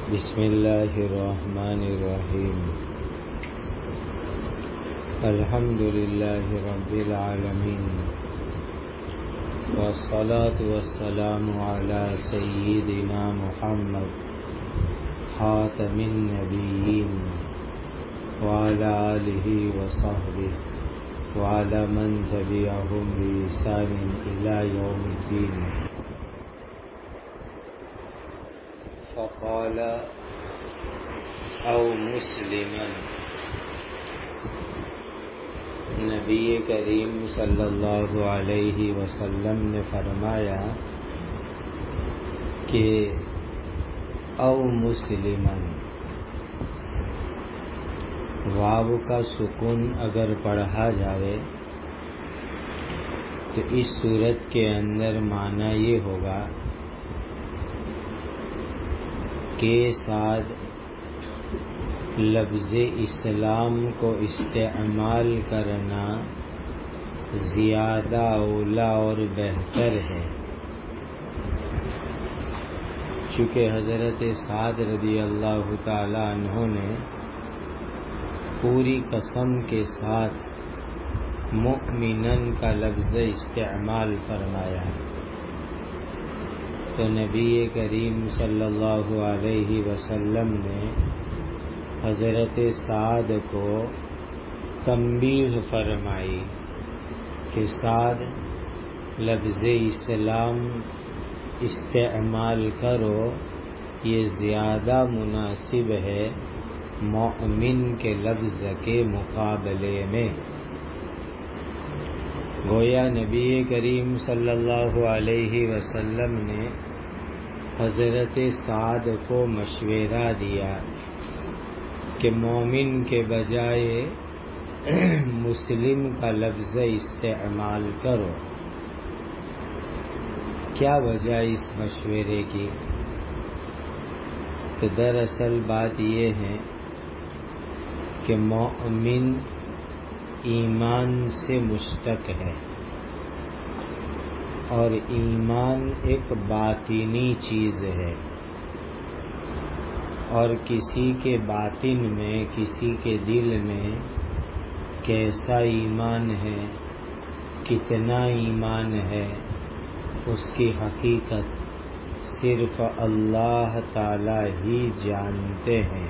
بسم اللہ الرحمن الرحیم الحمد للہ رب العالمین والصلاة والسلام علی سیدنا محمد خاتم النبیین وعلی آلہ وصحبہ وعلی من تبعہم بإحسان الی یوم الدین. فقال او مسلما، نبی کریم صلی اللہ علیہ وسلم نے فرمایا کہ او مسلما، واو کا سکون اگر پڑھا جائے تو اس صورت کے اندر معنی یہ ہوگا کے ساتھ لفظ اسلام کو استعمال کرنا زیادہ اولا اور بہتر ہے، چونکہ حضرت سعد رضی اللہ تعالی عنہ نے پوری قسم کے ساتھ مؤمنن کا لفظ استعمال فرمایا، تو نبی کریم صلی اللہ علیہ وسلم نے حضرت سعد کو تنبیہ فرمائی کہ سعد لفظ اسلام استعمال کرو، یہ زیادہ مناسب ہے مؤمن کے لفظ کے مقابلے میں. گویا نبی کریم صلی اللہ علیہ وسلم نے حضرت سعد کو مشورہ دیا کہ مومن کے بجائے مسلم کا لفظ استعمال کرو. کیا وجہ اس مشورے کی؟ تو دراصل بات یہ ہے کہ مومن ایمان سے مشتق ہے، اور ایمان ایک باطنی چیز ہے، اور کسی کے باطن میں، کسی کے دل میں کیسا ایمان ہے، کتنا ایمان ہے، اس کی حقیقت صرف اللہ تعالی ہی جانتے ہیں.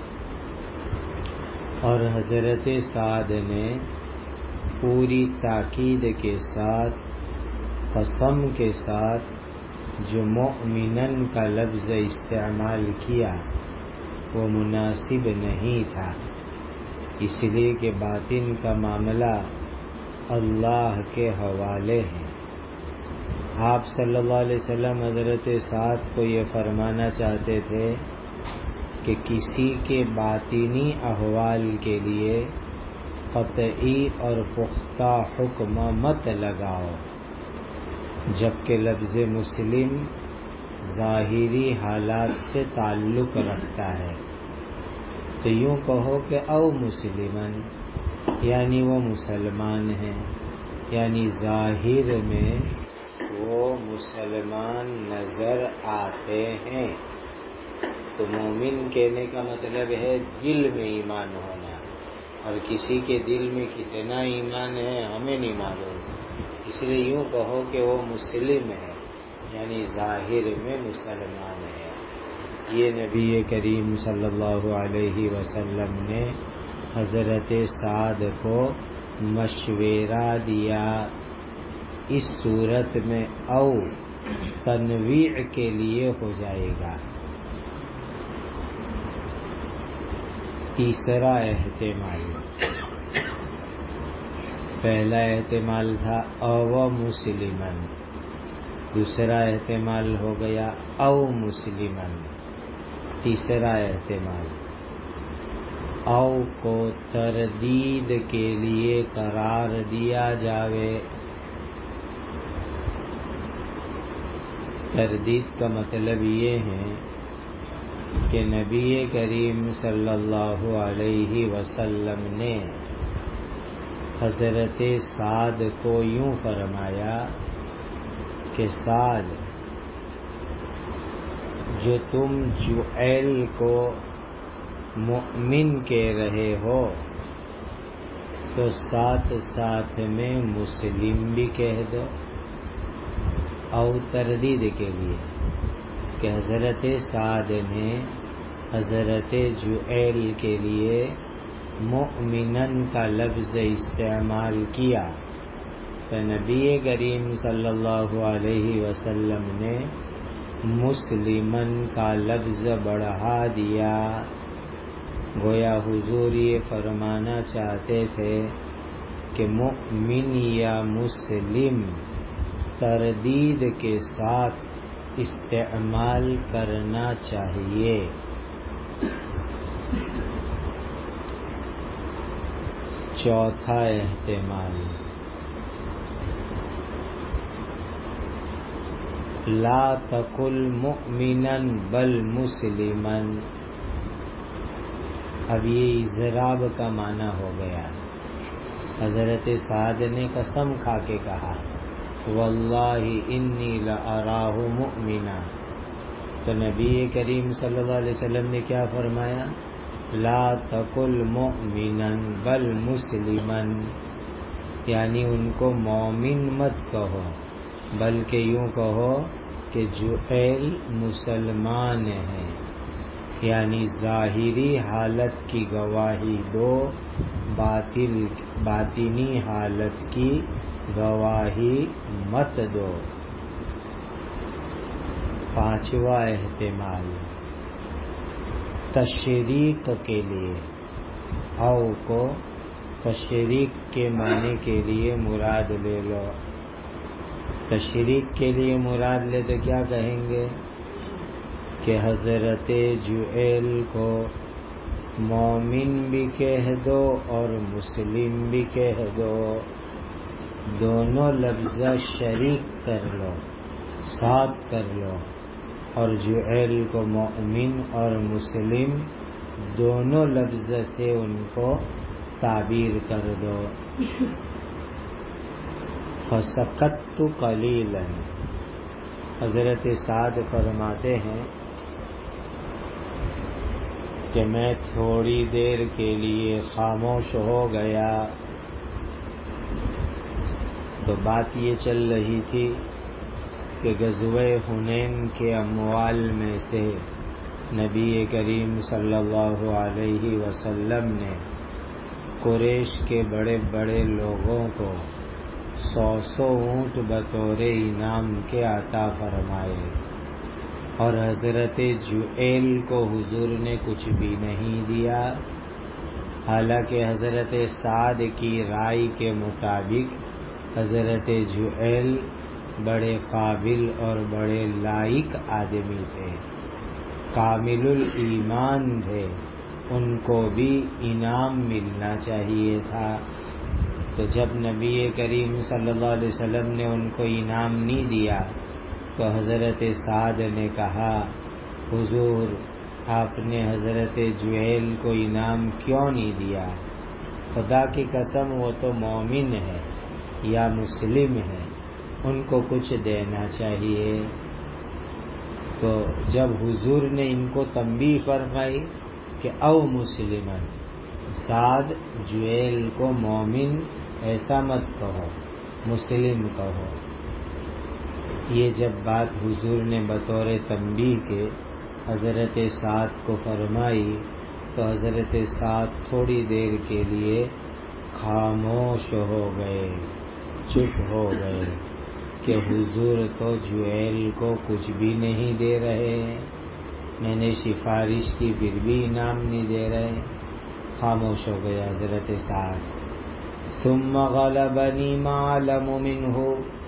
اور حضرت سعد نے پوری تاکید کے ساتھ، قسم کے ساتھ جو مؤمنن کا لفظ استعمال کیا وہ مناسب نہیں تھا، اس لیے کہ باطن کا معاملہ اللہ کے حوالے ہے. آپ صلی اللہ علیہ وسلم حضرت سعد کو یہ فرمانا چاہتے تھے کہ کسی کے باطنی احوال کے لیے قطعی اور پختہ حکم مت لگاؤ، جبکہ لفظ مسلم ظاہری حالات سے تعلق رکھتا ہے. تو یوں کہو کہ او مسلمن، یعنی وہ مسلمان ہیں، یعنی ظاہر میں وہ مسلمان نظر آتے ہیں. تو مومن کہنے کا مطلب ہے دل میں ایمان ہونا، اور کسی کے دل میں کتنا ایمان ہے ہمیں نہیں معلوم، اس لیے یوں کہو کہ وہ مسلم ہے، یعنی ظاہر میں مسلمان ہے. یہ نبی کریم صلی اللہ علیہ وسلم نے حضرت سعد کو مشورہ دیا. اس صورت میں او تنویع کے لیے ہو جائے گا. تیسرا احتمال، پہلا احتمال تھا او مسلمن، دوسرا احتمال ہو گیا او مسلمن، تیسرا احتمال او کو تردید کے لیے قرار دیا جاوے. تردید کا مطلب یہ ہے کہ نبی کریم صلی اللہ علیہ وسلم نے حضرت سعد کو یوں فرمایا کہ سعد جو تم جعیل کو مؤمن کہہ رہے ہو تو ساتھ ساتھ میں مسلم بھی کہہ دو، اور تردید کے لیے کہ حضرت سعد نے حضرت جعیل کے لیے مؤمنن کا لفظ استعمال کیا تو نبی کریم صلی اللہ علیہ وسلم نے مسلمن کا لفظ بڑھا دیا۔ گویا حضور یہ فرمانا چاہتے تھے کہ مؤمن یا مسلم تردید کے ساتھ استعمال کرنا چاہیے۔ چوتھا احتمال، لا تقل مؤمنا بل مسلما۔ اب یہ اضراب کا معنی ہو گیا۔ حضرت سعد نے قسم کھا کے کہا واللہ انی لأراہ مؤمنا، تو نبی کریم صلی اللہ علیہ وسلم نے کیا فرمایا؟ لا تقل مؤمنا بل مسلما، یعنی ان کو مومن مت کہو بلکہ یوں کہو کہ جعیل مسلمان ہیں، یعنی ظاہری حالت کی گواہی دو، باطنی حالت کی گواہی مت دو۔ پانچواں احتمال، تشریق کے لیے، او کو تشریق کے معنی کے لیے مراد لے لو۔ تشریق کے لیے مراد لے تو کیا کہیں گے کہ حضرت جعیل کو مومن بھی کہہ دو اور مسلم بھی کہہ دو، دونوں لفظ شریک کر لو، ساتھ کر لو، اور جعیل کو مومن اور مسلم دونوں لفظ سے ان کو تعبیر کر دو۔ فسکت قلیلا، حضرت سعد فرماتے ہیں کہ میں تھوڑی دیر کے لیے خاموش ہو گیا۔ تو بات یہ چل رہی تھی کہ غزوہ حنین کے اموال میں سے نبی کریم صلی اللہ علیہ وسلم نے قریش کے بڑے بڑے لوگوں کو 100 اونٹ بطور انعام کے عطا فرمائے، اور حضرت جعیل کو حضور نے کچھ بھی نہیں دیا، حالانکہ حضرت سعد کی رائے کے مطابق حضرت جعیل بڑے قابل اور بڑے لائق آدمی تھے، کامل الایمان تھے، ان کو بھی انعام ملنا چاہیے تھا۔ تو جب نبی کریم صلی اللہ علیہ وسلم نے ان کو انعام نہیں دیا تو حضرت سعد نے کہا حضور آپ نے حضرت جعیل کو انعام کیوں نہیں دیا؟ خدا کی قسم وہ تو مومن ہے یا مسلم ہے، ان کو کچھ دینا چاہیے۔ تو جب حضور نے ان کو تنبیہ فرمائی کہ او مسلمن، سعد جعیل کو مومن ایسا مت کہو، مسلم کہو، یہ جب بات حضور نے بطور تنبیہ کے حضرت سعد کو فرمائی تو حضرت سعد تھوڑی دیر کے لیے خاموش ہو گئے، چپ ہو گئے کہ حضور تو جعیل کو کچھ بھی نہیں دے رہے ہیں، میں نے سفارش کی پھر بھی انعام نہیں دے رہے، خاموش ہو گئے حضرت سعد۔ ثم غلبنی ما علم منہ،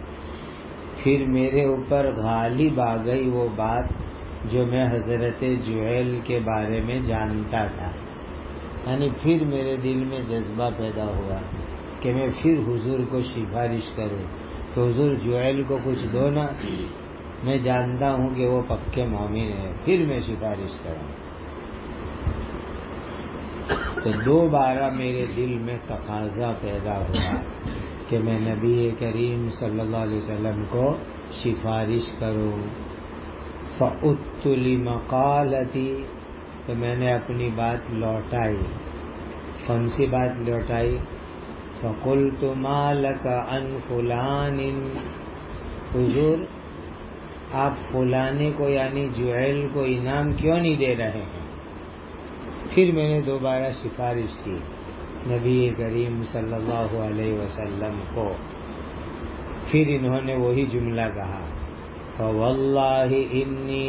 پھر میرے اوپر غالب آ گئی وہ بات جو میں حضرت جعیل کے بارے میں جانتا تھا، یعنی پھر میرے دل میں جذبہ پیدا ہوا کہ میں پھر حضور کو سفارش کروں کہ حضور جعیل کو کچھ دو نا، میں جانتا ہوں کہ وہ پکے مومن ہیں، پھر میں سفارش کروں۔ تو دوبارہ میرے دل میں تقاضا پیدا ہوا کہ میں نبی کریم صلی اللہ علیہ وسلم کو سفارش کروں۔ فعدت لمقالتی، تو میں نے اپنی بات لوٹائی. کون سی بات لوٹائی؟ فقلت ما لک عن فلان، حضور آپ فلانے کو یعنی جعیل کو انعام کیوں نہیں دے رہے ہیں؟ پھر میں نے دوبارہ سفارش کی نبی کریم صلی اللہ علیہ وسلم کو. پھر انہوں نے وہی جملہ کہا، فواللہ انی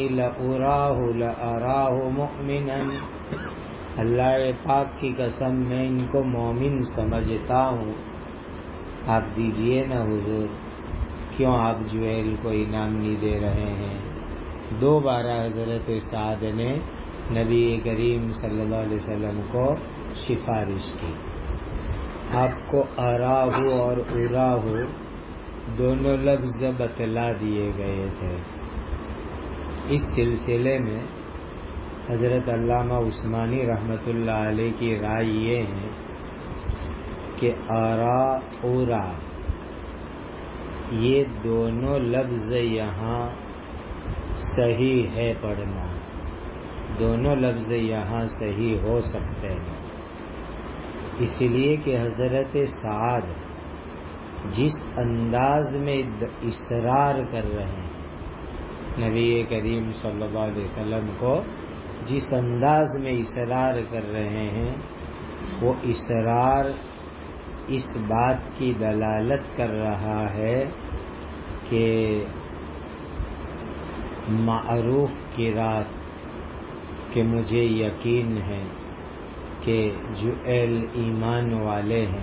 لأراہ مؤمنا، اللہ پاک کی قسم میں ان کو مومن سمجھتا ہوں. آپ دیجئے نا حضور، کیوں آپ جعیل کو انعام نہیں دے رہے ہیں؟ دوبارہ حضرت سعد نے نبی کریم صلی اللہ علیہ وسلم کو سفارش کی. آپ کو اراہ اور اراہ دونوں لفظ بتلا دیے گئے تھے. اس سلسلے میں حضرت علامہ عثمانی رحمۃ اللہ علیہ کی رائے یہ ہے کہ ارا اورا یہ دونوں لفظ یہاں صحیح ہے پڑھنا، دونوں لفظ یہاں صحیح ہو سکتے ہیں، اس لیے کہ حضرت سعد جس انداز میں اصرار کر رہے ہیں نبی کریم صلی اللہ علیہ وسلم کو، جس انداز میں اصرار کر رہے ہیں، وہ اصرار اس بات کی دلالت کر رہا ہے کہ معروف کی رات کہ مجھے یقین ہے کہ جعیل ایمان والے ہیں،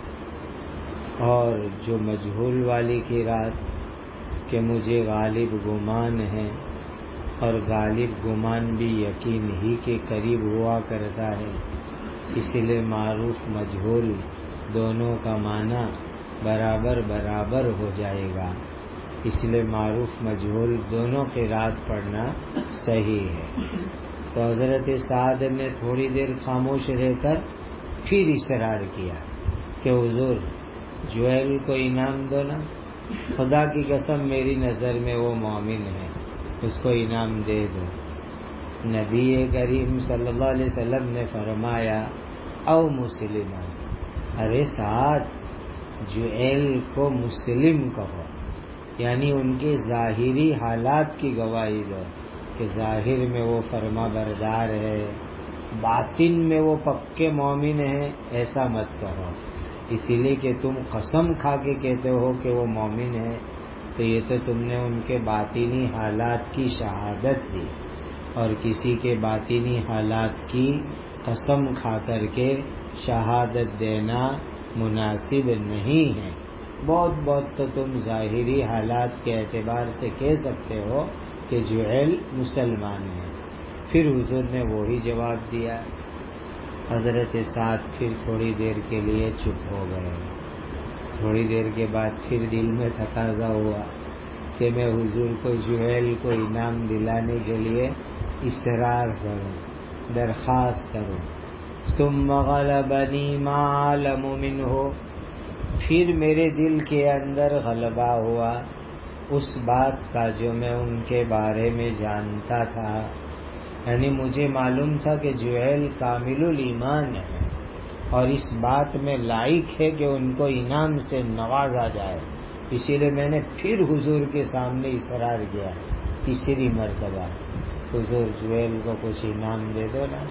اور جو مجہول والی کی رات کہ مجھے غالب گمان ہے، اور غالب گمان بھی یقین ہی کے قریب ہوا کرتا ہے. اس لیے معروف مجہول دونوں کا معنی برابر برابر ہو جائے گا، اس لیے معروف مجہول دونوں کی رات پڑھنا صحیح ہے. تو حضرت سعد نے تھوڑی دیر خاموش رہ کر پھر اصرار کیا کہ حضور جعیل کو انعام دو نا، خدا کی قسم میری نظر میں وہ مومن ہے، اس کو انعام دے دو. نبی کریم صلی اللہ علیہ وسلم نے فرمایا او مسلمان، ارے سعد جعیل کو مسلم کہو، یعنی ان کے ظاہری حالات کی گواہی دو کہ ظاہر میں وہ فرما بردار ہے، باطن میں وہ پکے مومن ہیں، ایسا مت کہو. اسی لیے کہ تم قسم کھا کے کہتے ہو کہ وہ مومن ہے، تو یہ تو تم نے ان کے باطنی حالات کی شہادت دی، اور کسی کے باطنی حالات کی قسم کھا کر کے شہادت دینا مناسب نہیں ہے. بہت بہت تو تم ظاہری حالات کے اعتبار سے کہہ سکتے ہو کہ جعیل مسلمان ہے. پھر حضور نے وہی جواب دیا. حضرت سعد پھر تھوڑی دیر کے لیے چپ ہو گئے. تھوڑی دیر کے بعد پھر دل میں تقاضا ہوا کہ میں حضور کو جعیل کو انعام دلانے کے لیے اصرار کروں، درخواست کروں. ثم غلبنی ما علم منہ، پھر میرے دل کے اندر غلبہ ہوا اس بات کا جو میں ان کے بارے میں جانتا تھا. یعنی مجھے معلوم تھا کہ جعیل کامل الایمان ہے اور اس بات میں لائق ہے کہ ان کو انعام سے نوازا جائے. اسی لیے میں نے پھر حضور کے سامنے اصرار کیا تیسری مرتبہ، حضور جعیل کو کچھ انعام دے دو نا.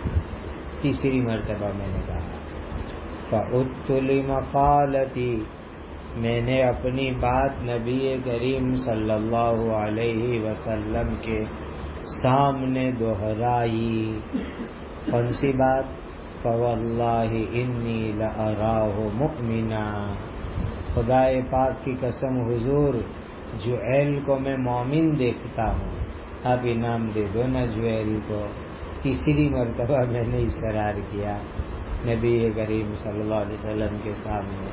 تیسری مرتبہ میں نے کہا فعدت لمقالتی، میں نے اپنی بات نبی کریم صلی اللہ علیہ وسلم کے سامنے دہرائی. کون سی بات؟ فواللہ انی لأراہ مؤمنا، خدا پاک کی قسم حضور جعیل کو میں مومن دیکھتا ہوں، آپ انعام دے دو نا جعیل کو. تیسری مرتبہ میں نے اصرار کیا نبی کریم صلی اللہ علیہ وسلم کے سامنے.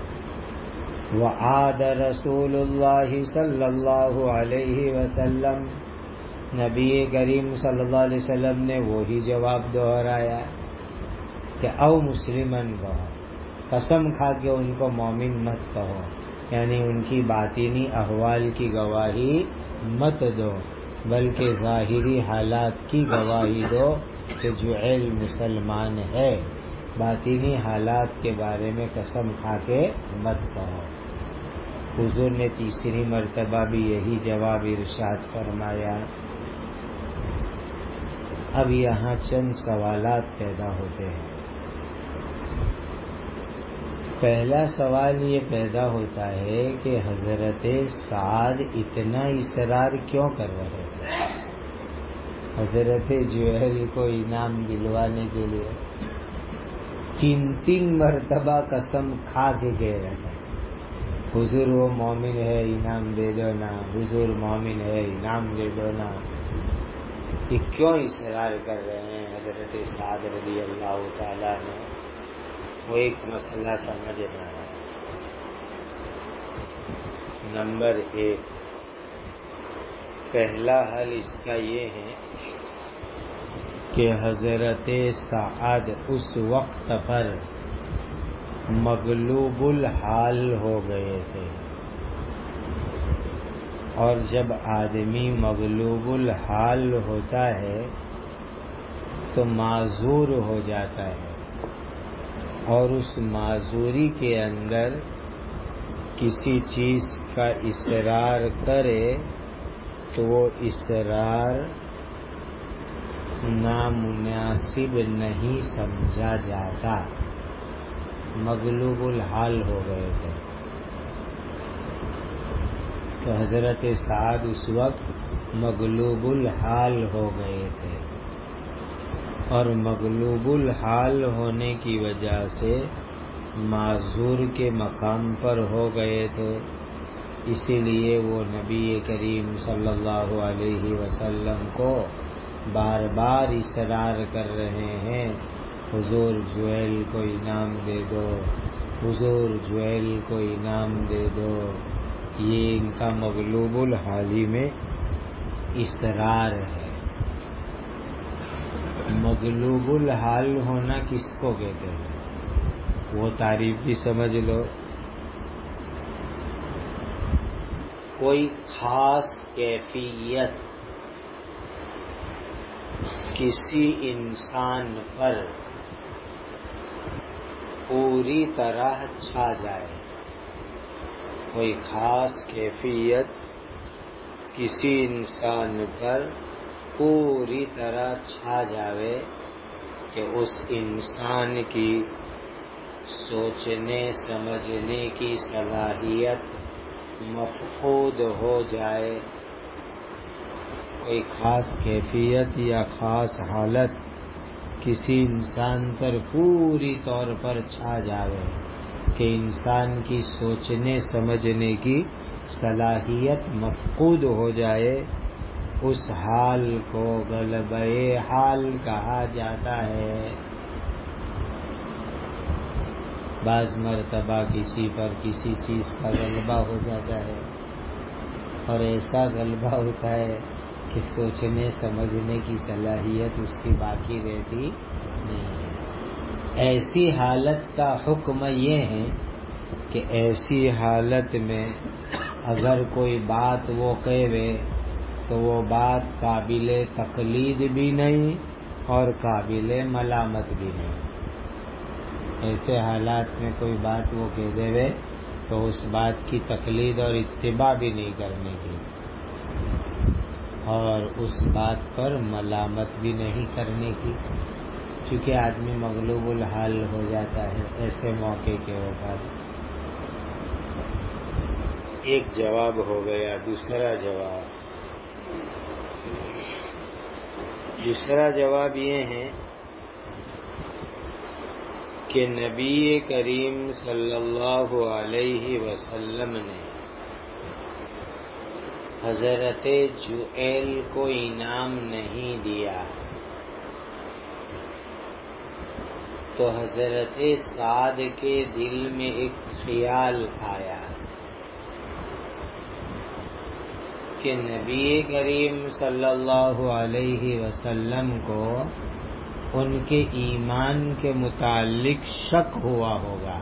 وعاد رسول اللہ صلی اللہ علیہ وسلم، نبی کریم صلی اللہ علیہ وسلم نے وہی جواب دہرایا کہ او مسلمن کہو، قسم کھا کے ان کو مومن مت کہو، یعنی ان کی باطنی احوال کی گواہی مت دو. بلکہ ظاہری حالات کی گواہی دو کہ جعیل مسلمان ہے، باطنی حالات کے بارے میں قسم کھا کے مت کہو۔ حضور نے تیسری مرتبہ بھی یہی جواب ارشاد فرمایا۔ اب یہاں چند سوالات پیدا ہوتے ہیں۔ پہلا سوال یہ پیدا ہوتا ہے کہ حضرت سعد اتنا اصرار کیوں کر رہے ہیں حضرت جعیل کو انعام دلوانے کے لیے؟ 3 مرتبہ قسم کھا کے کہہ رہے ہیں حضور وہ مومن ہے انعام دے دو نا، حضور مومن ہے انعام دے دو نا۔ یہ کیوں اصرار کر رہے ہیں حضرت سعد رضی اللہ تعالیٰ نے؟ وہ ایک مسئلہ سمجھنا ہے۔ نمبر 1، پہلا حل اس کا یہ ہے کہ حضرت سعد اس وقت پر مغلوب الحال ہو گئے تھے، اور جب آدمی مغلوب الحال ہوتا ہے تو معذور ہو جاتا ہے، اور اس معذوری کے اندر کسی چیز کا اصرار کرے تو وہ اصرار نامناسب نہیں سمجھا جاتا۔ مغلوب الحال ہو گئے تھے تو حضرت سعد اس وقت مغلوب الحال ہو گئے تھے، اور مغلوب الحال ہونے کی وجہ سے معذور کے مقام پر ہو گئے تھے، اسی لیے وہ نبی کریم صلی اللہ علیہ وسلم کو بار بار اصرار کر رہے ہیں، حضور جعیل کو انعام دے دو، حضور جعیل کو انعام دے دو۔ یہ ان کا مغلوب الحالی میں اصرار ہے۔ مغلوب الحال ہونا کس کو کہتے ہیں وہ تعریف بھی سمجھ لو۔ کوئی خاص کیفیت کسی انسان پر پوری طرح چھا جائے، کوئی خاص کیفیت کسی انسان پر پوری طرح چھا جاوے کہ اس انسان کی سوچنے سمجھنے کی صلاحیت مفقود ہو جائے، کوئی خاص کیفیت یا خاص حالت کسی انسان پر پوری طور پر چھا جاوے کہ انسان کی سوچنے سمجھنے کی صلاحیت مفقود ہو جائے، اس حال کو غلبہ حال کہا جاتا ہے۔ بعض مرتبہ کسی پر کسی چیز کا غلبہ ہو جاتا ہے، اور ایسا غلبہ ہوتا ہے کہ سوچنے سمجھنے کی صلاحیت اس کی باقی رہتی نہیں ہے۔ ایسی حالت کا حکم یہ ہے کہ ایسی حالت میں اگر کوئی بات وہ کہے تو وہ بات قابل تقلید بھی نہیں اور قابل ملامت بھی نہیں۔ ایسے حالات میں کوئی بات وہ کہہ دے تو اس بات کی تقلید اور اتباع بھی نہیں کرنے کی، اور اس بات پر ملامت بھی نہیں کرنے کی، چونکہ آدمی مغلوب الحال ہو جاتا ہے ایسے موقع کے اوپر۔ ایک جواب ہو گیا۔ دوسرا جواب یہ ہے کہ نبی کریم صلی اللہ علیہ وسلم نے حضرت جعیل کو انعام نہیں دیا، تو حضرت سعد کے دل میں ایک خیال آیا کہ نبی کریم صلی اللہ علیہ وسلم کو ان کے ایمان کے متعلق شک ہوا ہوگا،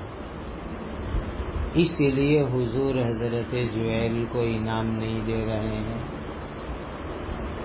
اس لیے حضور حضرت جعیل کو انعام نہیں دے رہے ہیں۔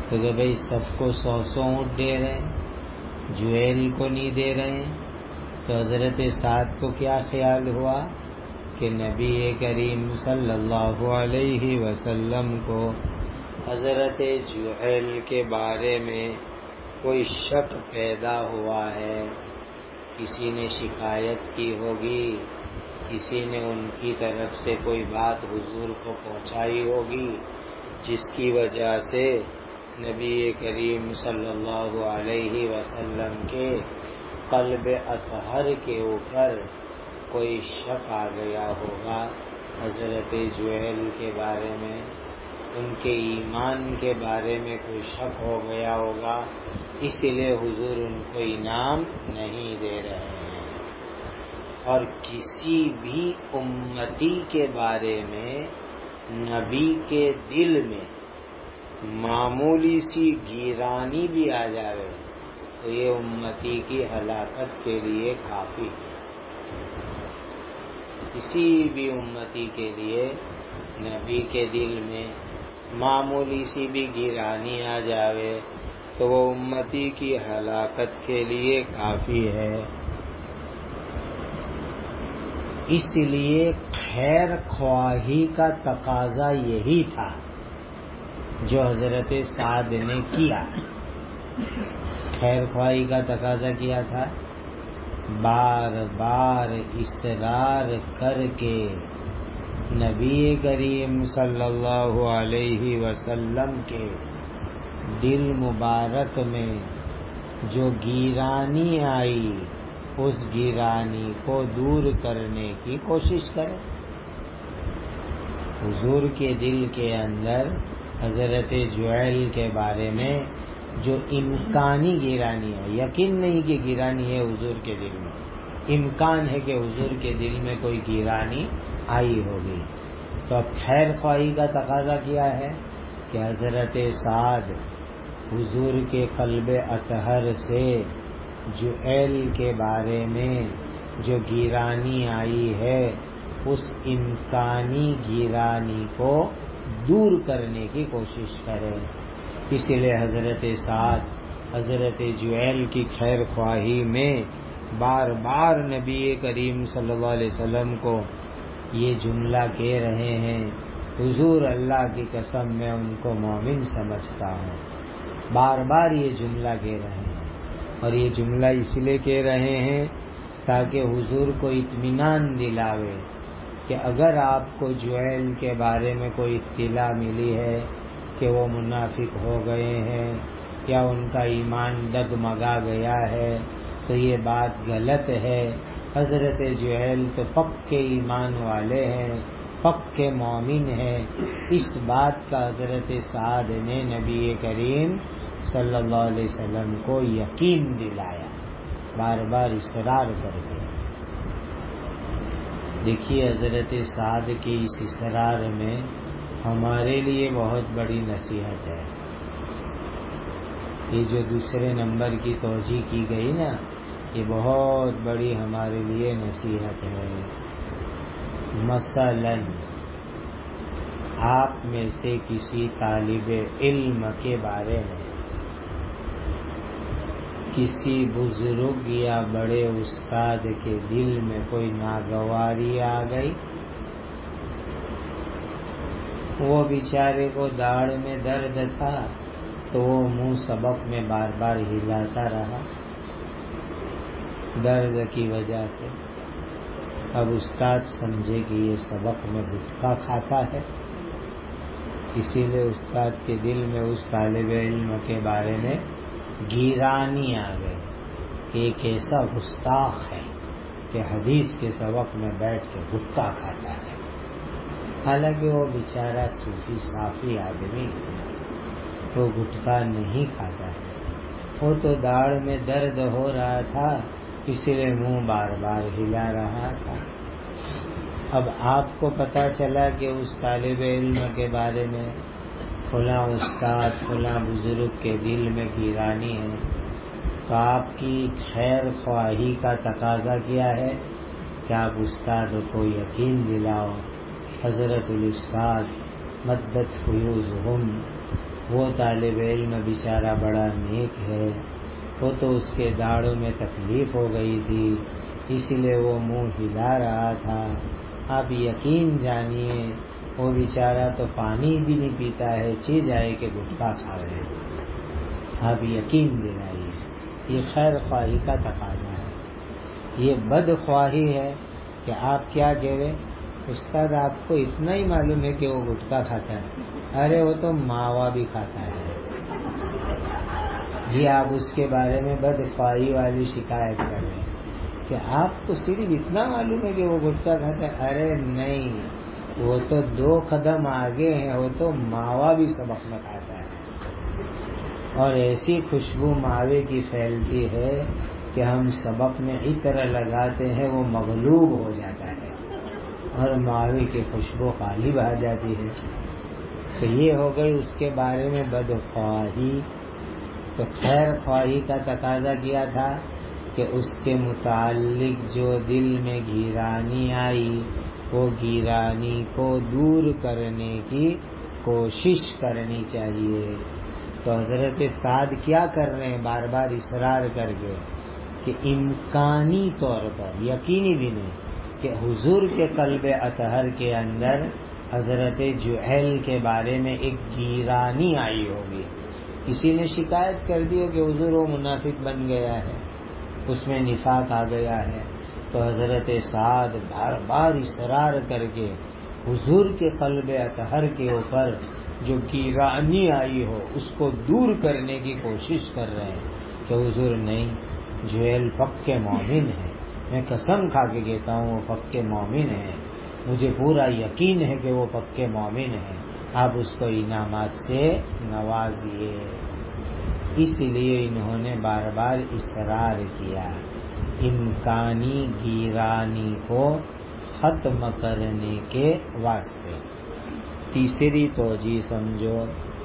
تو کہ بھئی سب کو 100 اونٹ دے رہے ہیں، جویل کو نہیں دے رہے ہیں. تو حضرت سعد کو کیا خیال ہوا کہ نبی کریم صلی اللہ علیہ وسلم کو حضرت جویل کے بارے میں کوئی شک پیدا ہوا ہے، کسی نے شکایت کی ہوگی، کسی نے ان کی طرف سے کوئی بات حضور کو پہنچائی ہوگی، جس کی وجہ سے نبی کریم صلی اللہ علیہ وسلم کے قلب اطہر کے اوپر کوئی شک آ گیا ہوگا حضرت جویل کے بارے میں، ان کے ایمان کے بارے میں کوئی شک ہو گیا ہوگا، اس لیے حضور ان کو انعام نہیں دے رہے ہیں. اور کسی بھی امتی کے بارے میں نبی کے دل میں معمولی سی گیرانی بھی آ جائے تو یہ امتی کی ہلاکت کے لیے کافی ہے. کسی بھی امتی کے لیے نبی کے دل میں معمولی سی بھی گیرانی آ جاوے تو وہ امتی کی ہلاکت کے لیے کافی ہے. اس لیے خیر خواہی کا تقاضا یہی تھا جو حضرت سعد نے کیا. خیر خواہی کا تقاضا کیا تھا، بار بار اصرار کر کے نبی کریم صلی اللہ علیہ وسلم کے دل مبارک میں جو گیرانی آئی اس گیرانی کو دور کرنے کی کوشش کرے. حضور کے دل کے اندر حضرت جویل کے بارے میں جو امکانی گیرانی ہے، یقین نہیں کہ گیرانی ہے حضور کے دل میں، امکان ہے کہ حضور کے دل میں کوئی گیرانی آئی ہوگی. تو اب خیر خواہی کا تقاضا کیا ہے کہ حضرت سعد حضور کے قلب اطہر سے جویل کے بارے میں جو گیرانی آئی ہے اس امکانی گیرانی کو دور کرنے کی کوشش کرے. اسی لیے حضرت سعد حضرت جویل کی خیر خواہی میں بار بار نبی کریم صلی اللہ علیہ وسلم کو یہ جملہ کہہ رہے ہیں، حضور اللہ کی قسم میں ان کو مومن سمجھتا ہوں. بار بار یہ جملہ کہہ رہے ہیں، اور یہ جملہ اس لیے کہہ رہے ہیں تاکہ حضور کو اطمینان دلاوے کہ اگر آپ کو جویل کے بارے میں کوئی اطلاع ملی ہے کہ وہ منافق ہو گئے ہیں یا ان کا ایمان ڈگمگا گیا ہے تو یہ بات غلط ہے. حضرت جویل تو پکے ایمان والے ہیں، پکے مومن ہیں. اس بات کا حضرت سعد نے نبی کریم صلی اللہ علیہ وسلم کو یقین دلایا بار بار اصرار کر کے. دیکھیے حضرت سعد کی اس اصرار میں ہمارے لیے بہت بڑی نصیحت ہے. یہ جو دوسرے نمبر کی توجہ کی گئی نا، یہ بہت بڑی ہمارے لیے نصیحت ہے. مثلا آپ میں سے کسی طالب علم کے بارے میں کسی بزرگ یا بڑے استاد کے دل میں کوئی ناگواری آ گئی، وہ بیچارے کو داڑھ میں درد تھا تو وہ منہ سبق میں بار بار ہلاتا رہا درد کی وجہ سے. اب استاد سمجھے کہ یہ سبق میں گٹکا کھاتا ہے، اسی لیے استاد کے دل میں اس طالب علم کے بارے میں گیرانی آ گئی کہ ایک ایسا گستاخ ہے کہ حدیث کے سبق میں بیٹھ کے گٹکا کھاتا ہے. حالانکہ وہ بیچارہ صوفی صافی آدمی ہے، وہ گٹکا نہیں کھاتا ہے، وہ تو داڑھ میں درد ہو رہا تھا اس لیے منہ بار بار ہلا رہا تھا. اب آپ کو پتہ چلا کہ اس طالب علم کے بارے میں فلاں استاد فلاں بزرگ کے دل میں گیرانی ہے، تو آپ کی خیر خواہی کا تقاضا کیا ہے کہ آپ استاد کو یقین دلاؤ. حضرت الاستاد مدت فیوزہم وہ طالب علم بیچارہ بڑا نیک ہے، وہ تو اس کے داڑھوں میں تکلیف ہو گئی تھی، اس لیے وہ منہ ہلا رہا تھا۔ آپ یقین جانیے وہ بیچارہ تو پانی بھی نہیں پیتا ہے، چی جائے کہ گٹکا کھا رہے۔ آپ یقین دلائیے، یہ خیر خواہی کا تقاضا ہے، یہ بد خواہی ہے کہ آپ کیا کہہ رہے، استاد آپ کو اتنا ہی معلوم ہے کہ وہ گٹکا کھاتا ہے، ارے وہ تو ماوا بھی کھاتا ہے۔ یہ آپ اس کے بارے میں بد خواہی والی شکایت کر رہے ہیں کہ آپ کو صرف اتنا معلوم ہے کہ وہ گٹکا کھاتا ہے، ارے نہیں، وہ تو 2 قدم آگے ہیں، وہ تو ماوا بھی سبق میں کھاتا ہے، اور ایسی خوشبو ماوے کی پھیلتی ہے کہ ہم سبق میں عطر لگاتے ہیں وہ مغلوب ہو جاتا ہے اور ماوے کی خوشبو غالب آ جاتی ہے۔ تو یہ ہو گئی اس کے بارے میں بد خواہی۔ تو خیر خواہی کا تقاضا کیا تھا کہ اس کے متعلق جو دل میں گیرانی آئی وہ گیرانی کو دور کرنے کی کوشش کرنی چاہیے۔ تو حضرت سعد کیا کر رہے ہیں، بار بار اصرار کر کے کہ امکانی طور پر، یقینی بھی نہیں، کہ حضور کے قلب اطہر کے اندر حضرت جہیل کے بارے میں ایک گیرانی آئی ہوگی، کسی نے شکایت کر دی ہو کہ حضور وہ منافق بن گیا ہے، اس میں نفاق آ گیا ہے۔ تو حضرت سعد بار بار اصرار کر کے حضور کے قلب اطہر کے اوپر جو گیرانی آئی ہو اس کو دور کرنے کی کوشش کر رہے ہیں کہ حضور نہیں، جہیل پکے مومن ہے، میں قسم کھا کے کہتا ہوں وہ پکے مومن ہے، مجھے پورا یقین ہے کہ وہ پکے مومن ہے، آپ اس کو انعامات سے نوازیے۔ اس لیے انہوں نے بار بار اصرار کیا امکانی گیرانی کو ختم کرنے کے واسطے۔ تیسری توجیہ سمجھو،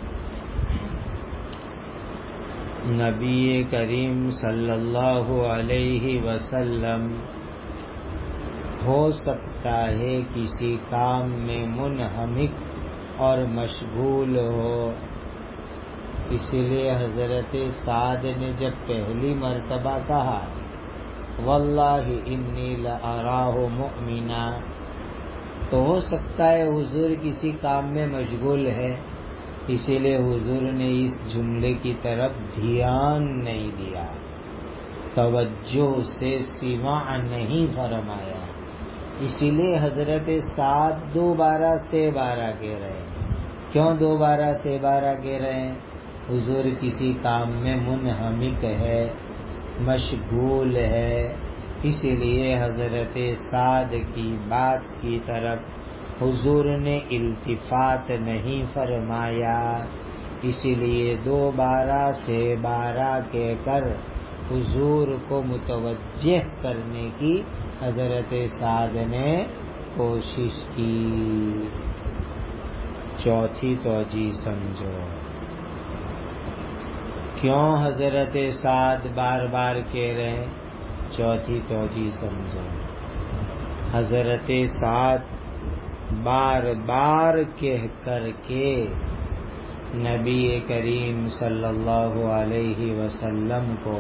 نبی کریم صلی اللہ علیہ وسلم ہو سکتا ہے کسی کام میں منہمک اور مشغول ہو، اس لیے حضرت سعد نے جب پہلی مرتبہ کہا واللہ انی لأراہ مؤمنا، تو ہو سکتا ہے حضور کسی کام میں مشغول ہے، اسی لیے حضور نے اس جملے کی طرف دھیان نہیں دیا، توجہ سے سماع نہیں فرمایا، اسی لیے حضرت سعد 12 کہہ رہے ہیں۔ کیوں 12 کہہ رہے ہیں؟ حضور کسی کام میں منہمک ہے، مشغول ہے، اسی لیے حضرت سعد کی بات کی طرف حضور نے التفات نہیں فرمایا، اسی لیے 12 کہہ کر حضور کو متوجہ کرنے کی حضرت سعد نے کوشش کی۔ چوتھی توجیہ سمجھو، کیوں حضرت سعد بار بار کہہ رہے ہیں؟ چوتھی توجیہ سمجھو، حضرت سعد بار بار کہہ کر کے نبی کریم صلی اللہ علیہ وسلم کو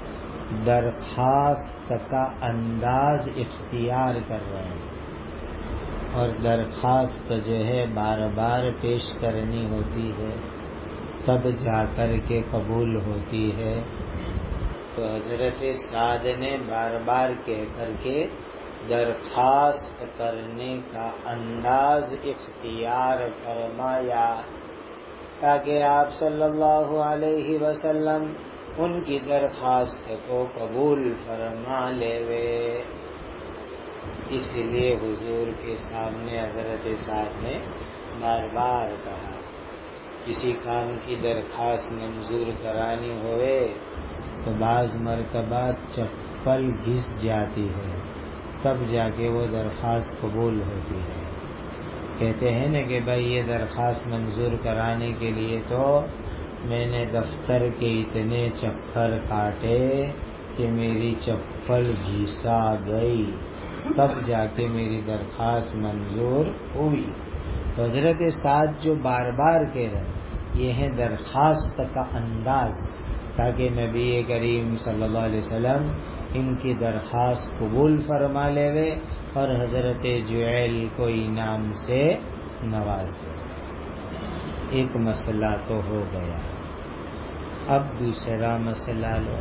درخواست کا انداز اختیار کر رہے ہیں، اور درخواست جو ہے بار بار پیش کرنی ہوتی ہے تب جا کر کے قبول ہوتی ہے۔ تو حضرت سعد نے بار بار کہہ کر کے درخواست کرنے کا انداز اختیار فرمایا تاکہ آپ صلی اللہ علیہ وسلم ان کی درخواست کو قبول فرما لے۔ اس لیے حضور کے سامنے حضرت سعد نے بار بار کہا، کسی کام کی درخواست منظور کرانی ہوئے تو بعض مرتبہ چپل گھس جاتی ہے، تب جا کے وہ درخواست قبول ہوتی ہے۔ کہتے ہیں نا کہ بھائی یہ درخواست منظور کرانے کے لیے تو میں نے دفتر کے اتنے چکر کاٹے کہ میری چپل گھسا گئی، تب جا کے میری درخواست منظور ہوئی۔ تو حضرت سعد جو بار بار کہہ رہے ہیں یہ ہے درخواست کا انداز، تاکہ نبی کریم صلی اللہ علیہ وسلم ان کی درخواست قبول فرما لے اور حضرت جعیل کو انعام سے نواز دے۔ ایک مسئلہ تو ہو گیا، اب دوسرا مسئلہ لو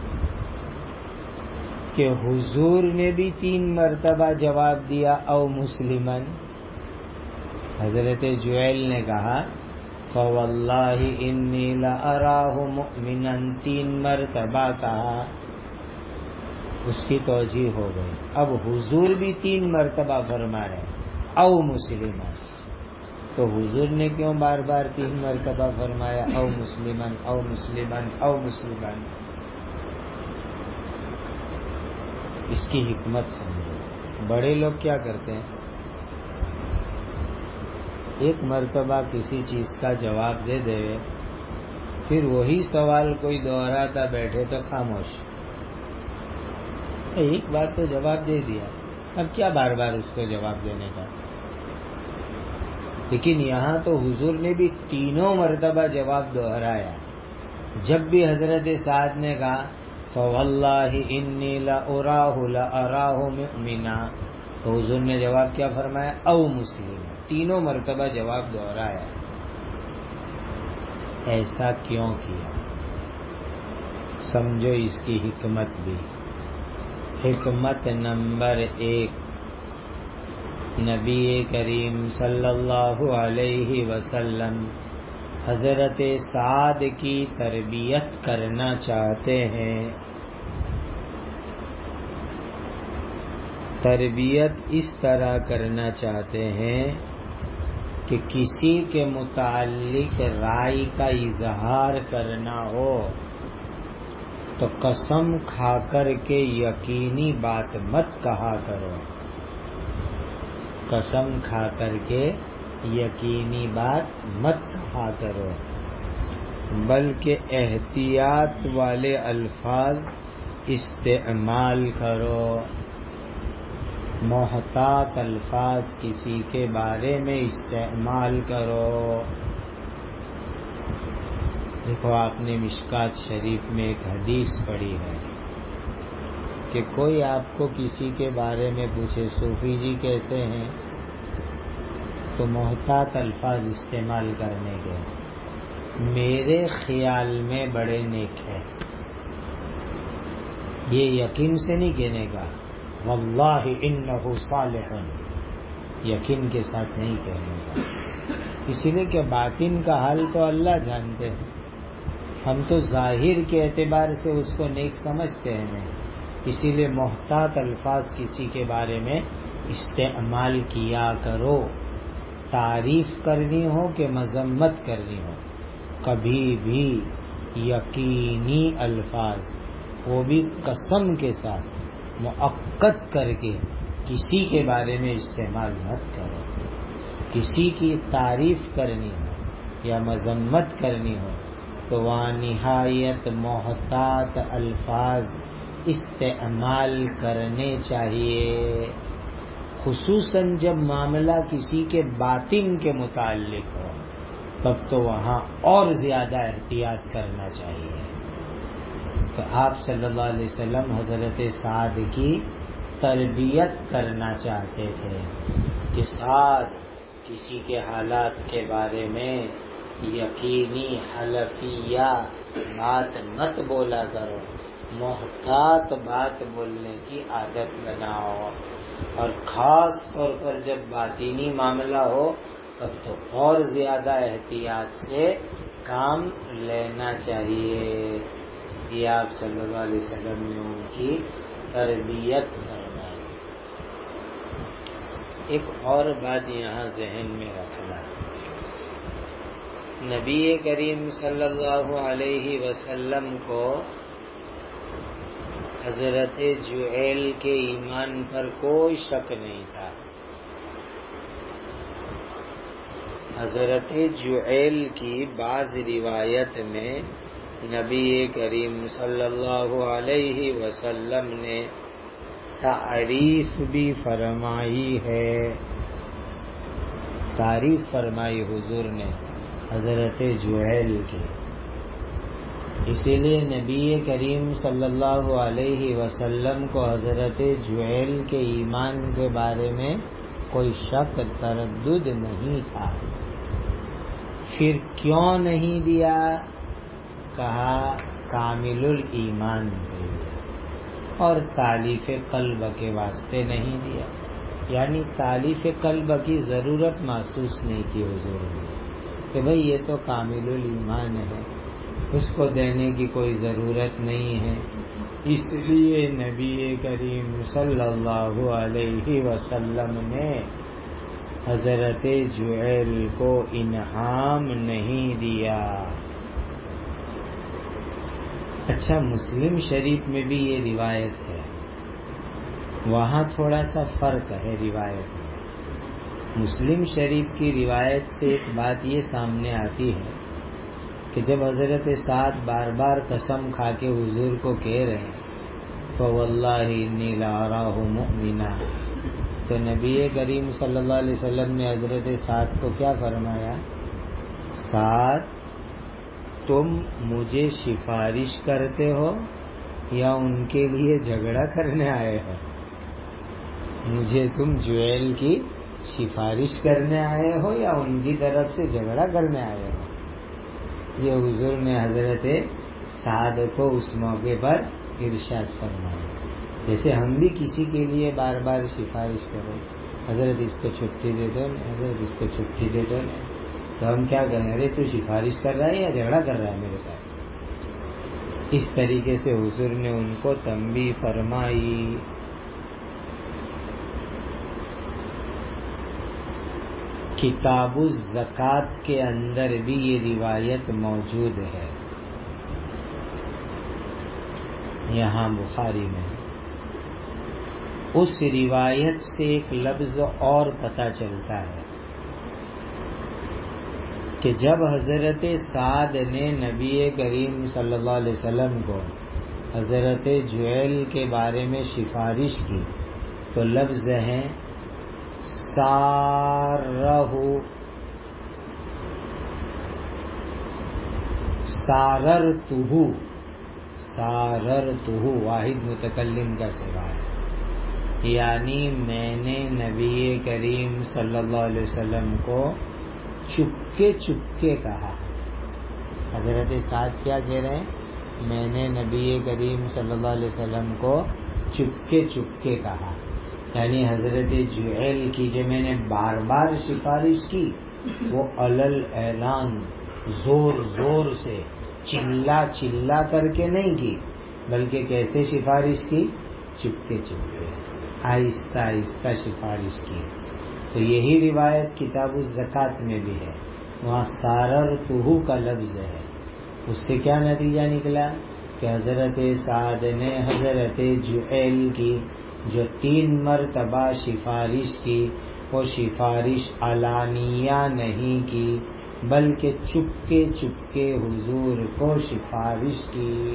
کہ حضور نے بھی 3 مرتبہ جواب دیا او مسلمن۔ حضرت جعیل نے کہا فواللہ انی لأراہ مؤمنا، 3 مرتبہ کہا، اس کی توجیہ ہو گئی۔ اب حضور بھی 3 مرتبہ فرما رہے او مسلمن، تو حضور نے کیوں بار بار 3 مرتبہ فرمایا او مسلمن او مسلمن او مسلمن؟ اس کی حکمت سمجھو۔ بڑے لوگ کیا کرتے ہیں، ایک مرتبہ کسی چیز کا جواب دے دے، پھر وہی سوال کوئی دوہراتا بیٹھے تو خاموش، ایک بار تو جواب دے دیا، اب کیا بار بار اس کو جواب دینے کا؟ لیکن یہاں تو حضور نے بھی 3 مرتبہ جواب دوہرایا۔ جب بھی حضرت سعد نے کہا فواللہ انی لأراہ مؤمنا، تو حضور نے جواب کیا فرمایا او مسلم، 3 مرتبہ جواب دوہرایا۔ ایسا کیوں کیا؟ سمجھو اس کی حکمت بھی۔ حکمت نمبر 1، نبی کریم صلی اللہ علیہ وسلم حضرت سعد کی تربیت کرنا چاہتے ہیں۔ تربیت اس طرح کرنا چاہتے ہیں کہ کسی کے متعلق رائے کا اظہار کرنا ہو تو قسم کھا کر کے یقینی بات مت کہا کرو، قسم کھا کر کے یقینی بات مت کہا کرو، بلکہ احتیاط والے الفاظ استعمال کرو۔ محتاط الفاظ کسی کے بارے میں استعمال کرو۔ دیکھو، آپ نے مشکات شریف میں ایک حدیث پڑھی ہے کہ کوئی آپ کو کسی کے بارے میں پوچھے صوفی جی کیسے ہیں، تو محتاط الفاظ استعمال کرنے کے، میرے خیال میں بڑے نیک ہے، یہ یقین سے نہیں کہنے کا، واللہ انہ صالح، یقین کے ساتھ نہیں کہنے کا، اسی لیے کہ باطن کا حال تو اللہ جانتے ہیں، ہم تو ظاہر کے اعتبار سے اس کو نیک سمجھتے ہیں نہیں، اسی لیے محتاط الفاظ کسی کے بارے میں استعمال کیا کرو، تعریف کرنی ہو کہ مذمت کرنی ہو، کبھی بھی یقینی الفاظ، وہ بھی قسم کے ساتھ مؤکد کر کے کسی کے بارے میں استعمال مت کرو۔ کسی کی تعریف کرنی ہو یا مذمت کرنی ہو تو وہاں نہایت محتاط الفاظ استعمال کرنے چاہیے، خصوصاً جب معاملہ کسی کے باطن کے متعلق ہو، تب تو وہاں اور زیادہ احتیاط کرنا چاہیے۔ تو آپ صلی اللہ علیہ وسلم حضرت سعد کی تربیت کرنا چاہتے تھے کہ سعد کسی کے حالات کے بارے میں یقینی حلفیہ بات مت بولا کرو، محتاط بات بولنے کی عادت بناؤ، اور خاص طور پر جب باطنی معاملہ ہو تب تو اور زیادہ احتیاط سے کام لینا چاہیے۔ یہ آپ صلی اللہ علیہ وسلم نے ان کی تربیت فرمائی۔ ایک اور بات یہاں ذہن میں رکھنا، نبی کریم صلی اللہ علیہ وسلم کو حضرت جعیل کے ایمان پر کوئی شک نہیں تھا۔ حضرت جعیل کی بعض روایت میں نبی کریم صلی اللہ علیہ وسلم نے تعریف بھی فرمائی ہے، تعریف فرمائی حضور نے حضرت جوہیل کے. اسی لیے نبی کریم صلی اللہ علیہ وسلم کو حضرت جوہیل کے ایمان کے بارے میں کوئی شک تردد نہیں تھا. پھر کیوں نہیں دیا؟ کہا کامل الایمان کے لیے، اور تالیف قلب کے واسطے نہیں دیا. یعنی تالیف قلب کی ضرورت محسوس نہیں کی حضور نے کہ بھئی یہ تو کامل الایمان ہے، اس کو دینے کی کوئی ضرورت نہیں ہے. اس لیے نبی کریم صلی اللہ علیہ وسلم نے حضرت جوہیل کو انعام نہیں دیا. اچھا، مسلم شریف میں بھی یہ روایت ہے، وہاں تھوڑا سا فرق ہے روایت میں. مسلم شریف کی روایت سے ایک بات یہ سامنے آتی ہے کہ جب حضرت سعد بار بار قسم کھا کے حضور کو کہہ رہے ہیں فواللہ انی لأراه مؤمنا، تو نبی کریم صلی اللہ علیہ وسلم نے حضرت سعد کو کیا فرمایا؟ سعد، تم مجھے سفارش کرتے ہو یا ان کے لیے جھگڑا کرنے آئے ہو؟ مجھے تم جوہیل کی سفارش کرنے آئے ہو یا ان کی طرف سے جھگڑا کرنے آئے ہو؟ یہ حضور نے حضرت سعد کو اس موقع پر ارشاد فرمایا. جیسے ہم بھی کسی کے لیے بار بار سفارش کریں، حضرت اس کو چھٹی دے دو، حضرت اس کو چھٹی دے دو، تو ہم کیا کہیں؟ ارے تو سفارش کر رہا ہے یا جھگڑا کر رہا ہے میرے پاس؟ اس طریقے سے حضور نے ان کو تنبیہ فرمائی. کتاب الزکوٰۃ کے اندر بھی یہ روایت موجود ہے، یہاں بخاری میں. اس روایت سے ایک لفظ اور پتہ چلتا ہے کہ جب حضرت سعد نے نبی کریم صلی اللہ علیہ وسلم کو حضرت جوہیل کے بارے میں سفارش کی تو لفظ ہیں ساررتہ، واحد متکلم کا صیغہ ہے، یعنی میں نے نبی کریم صلی اللہ علیہ وسلم کو چپکے چپکے کہا. حضرت سعد کیا کہہ رہے ہیں؟ میں نے نبی کریم صلی اللہ علیہ وسلم کو چپکے چپکے کہا. یعنی حضرت جوہیل کی جو میں نے بار بار سفارش کی وہ علل اعلان زور زور سے چلا چلا کر کے نہیں کی، بلکہ کیسے سفارش کی؟ چپکے چپکے، آہستہ آہستہ سفارش کی. تو یہی روایت کتاب الزکوٰۃ میں بھی ہے، وہاں ساررتہ کا لفظ ہے. اس سے کیا نتیجہ نکلا کہ حضرت سعد نے حضرت جوہیل کی جو 3 مرتبہ سفارش کی وہ سفارش علانیہ نہیں کی بلکہ چپکے چپکے حضور کو سفارش کی.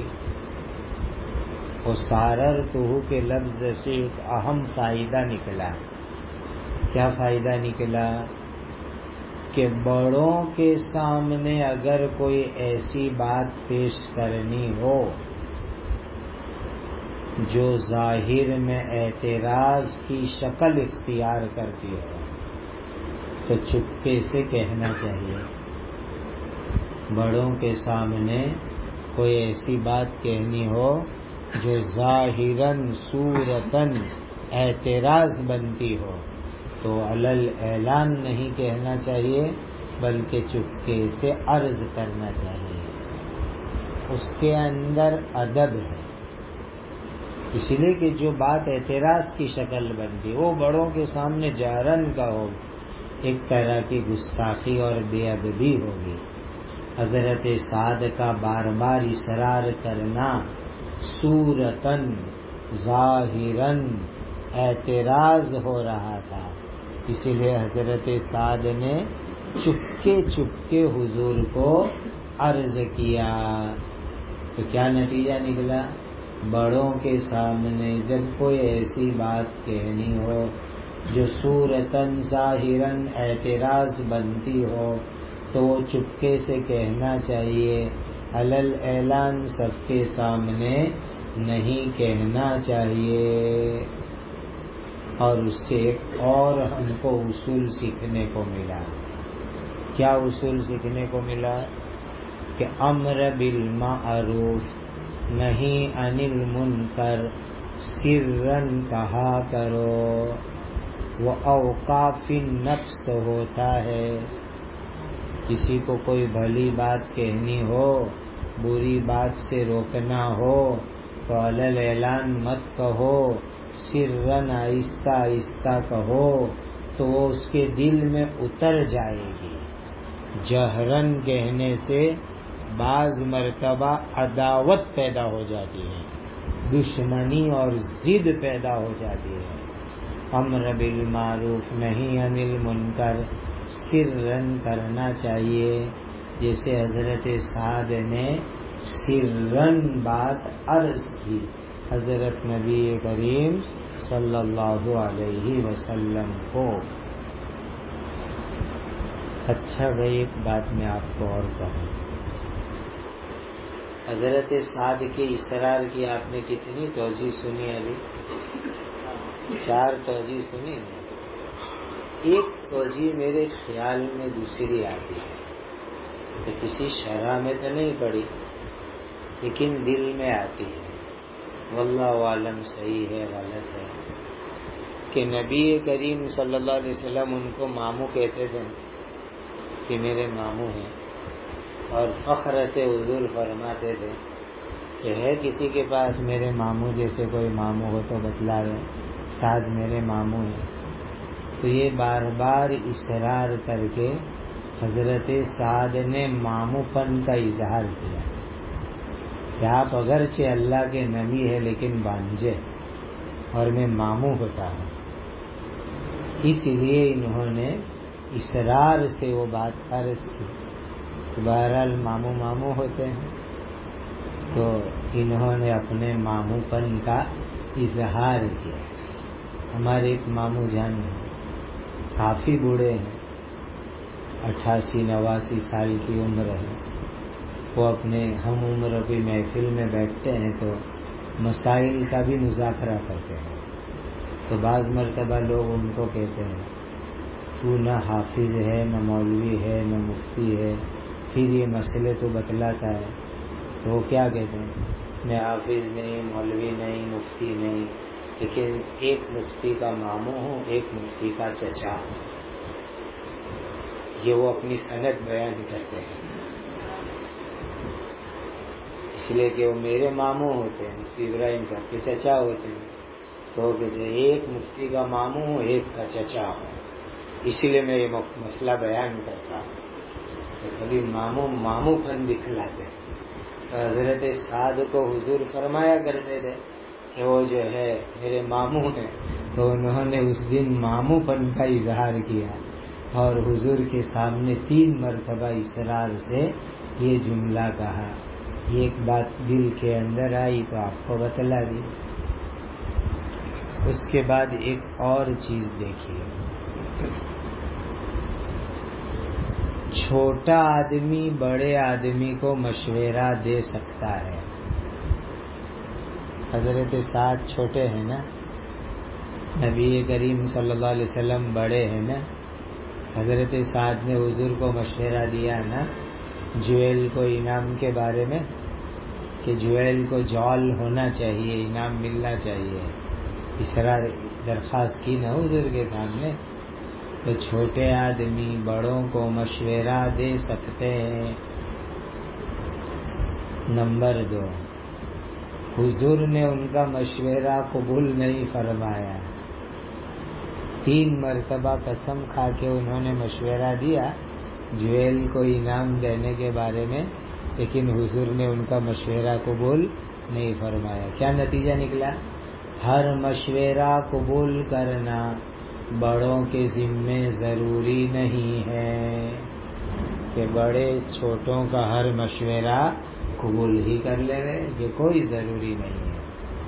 وہ ساررتہ کے لفظ سے ایک اہم فائدہ نکلا. کیا فائدہ نکلا؟ کہ بڑوں کے سامنے اگر کوئی ایسی بات پیش کرنی ہو جو ظاہر میں اعتراض کی شکل اختیار کرتی ہو تو چپکے سے کہنا چاہیے. بڑوں کے سامنے کوئی ایسی بات کہنی ہو جو ظاہراً صورتاً اعتراض بنتی ہو تو علل اعلان نہیں کہنا چاہیے بلکہ چپکے سے عرض کرنا چاہیے. اس کے اندر ادب ہے، اس لیے کہ جو بات اعتراض کی شکل بنتی وہ بڑوں کے سامنے جہرن کا ہو، ایک طرح کی گستاخی اور بے ادبی ہوگی. حضرت سعد کا بار بار اصرار کرنا صورتاً ظاہراً اعتراض ہو رہا تھا، اسی لیے حضرت سعد نے چپکے چپکے حضور کو عرض کیا. تو کیا نتیجہ نکلا؟ بڑوں کے سامنے جب کوئی ایسی بات کہنی ہو جو صورتاً ظاہراً اعتراض بنتی ہو تو وہ چپکے سے کہنا چاہیے، علل اعلان سب کے سامنے نہیں کہنا چاہیے۔ اور اس سے ایک اور ہم کو اصول سیکھنے کو ملا۔ کیا اصول سیکھنے کو ملا؟ کہ امر بالمعروف نہی عن المنکر سرًا کہا کرو، وہ اوقاف النفس ہوتا ہے۔ کسی کو کوئی بھلی بات کہنی ہو، بری بات سے روکنا ہو تو علل اعلان مت کہو، سرًا آہستہ آہستہ کہو تو وہ اس کے دل میں اتر جائے گی۔ جہرًا کہنے سے بعض مرتبہ عداوت پیدا ہو جاتی ہے، دشمنی اور ضد پیدا ہو جاتی ہے۔ امر بالمعروف نہی عن المنکر سرًا کرنا چاہیے، جیسے حضرت سعد نے سرًا بات عرض کی حضرت نبی کریم صلی اللہ علیہ وسلم کو۔ اچھا بھائی، ایک بات میں آپ کو اور کہوں، حضرت سعد کے اصرار کی آپ نے کتنی توجیہ سنی؟ ابھی 4 توجیہ سنی۔ ایک توجیہ میرے خیال میں دوسری آتی ہے، تو کسی شرح میں تو نہیں پڑی لیکن دل میں آتی ہے، واللہ عالم صحیح ہے غلط ہے، کہ نبی کریم صلی اللہ علیہ وسلم ان کو ماموں کہتے تھے کہ میرے ماموں ہیں، اور فخر سے حضور فرماتے تھے کہ ہے کسی کے پاس میرے ماموں جیسے کوئی ماموں ہو تو بتلاوے، سعد میرے ماموں ہیں۔ تو یہ بار بار اصرار کر کے حضرت سعد نے ماموں پن کا اظہار کیا کہ آپ اگرچہ اللہ کے نبی ہے لیکن بانجے، اور میں ماموں ہوتا ہوں۔ اس لیے انہوں نے اصرار سے وہ بات عرض کی۔ بہرحال ماموں ماموں ہوتے ہیں، تو انہوں نے اپنے ماموں پن کا اظہار کیا۔ ہمارے ایک ماموں جان ہیں، کافی بوڑھے ہیں، 88-89 سال کی عمر ہے۔ وہ اپنے ہم عمر کی محفل میں بیٹھتے ہیں تو مسائل کا بھی مذاکرہ کرتے ہیں، تو بعض مرتبہ لوگ ان کو کہتے ہیں تو نہ حافظ ہے، نہ مولوی ہے، نہ مفتی ہے، پھر یہ مسئلے تو بتلاتا ہے۔ تو وہ کیا کہتے ہیں؟ میں حافظ نہیں، مولوی نہیں، مفتی نہیں، لیکن ایک مفتی کا ماموں ہوں، ایک مفتی کا چچا ہوں۔ یہ وہ اپنی سند بیان کرتے ہیں، اس لیے کہ وہ میرے ماموں ہوتے ہیں، مفتی ابراہیم صاحب کے چچا ہوتے ہیں، تو وہ کہتے ہیں ایک مفتی کا ماموں ہوں، ایک کا چچا ہوں، اس لیے میں یہ مسئلہ بیان کرتا ہوں۔ تو کبھی ماموں پن دکھلاتے ہیں۔ تو حضرت سعد کو حضور فرمایا کرتے تھے کہ وہ جو ہے میرے ماموں ہیں، تو انہوں نے اس دن ماموں پن کا اظہار کیا اور حضور کے سامنے 3 مرتبہ اصرار سے یہ جملہ کہا۔ یہ ایک بات دل کے اندر آئی تو آپ کو بتلا دی۔ اس کے بعد ایک اور چیز دیکھیے، چھوٹا آدمی بڑے آدمی کو مشورہ دے سکتا ہے۔ حضرت سعد چھوٹے ہیں نا، نبی کریم صلی اللہ علیہ وسلم بڑے ہیں نا، حضرت سعد نے حضور کو مشورہ دیا نا جویل کو انعام کے بارے میں، کہ جویل کو جول ہونا چاہیے، انعام ملنا چاہیے، اصرار درخواست کی نا حضور کے سامنے۔ تو چھوٹے آدمی بڑوں کو مشورہ دے سکتے ہیں۔ نمبر 2، حضور نے ان کا مشورہ قبول نہیں فرمایا۔ 3 مرتبہ قسم کھا کے انہوں نے مشورہ دیا جویل کو انعام دینے کے بارے میں، لیکن حضور نے ان کا مشورہ قبول نہیں فرمایا۔ کیا نتیجہ نکلا؟ ہر مشورہ قبول کرنا بڑوں کے ذمے ضروری نہیں ہے کہ بڑے چھوٹوں کا ہر مشورہ قبول ہی کر لے گئے، یہ کوئی ضروری نہیں ہے۔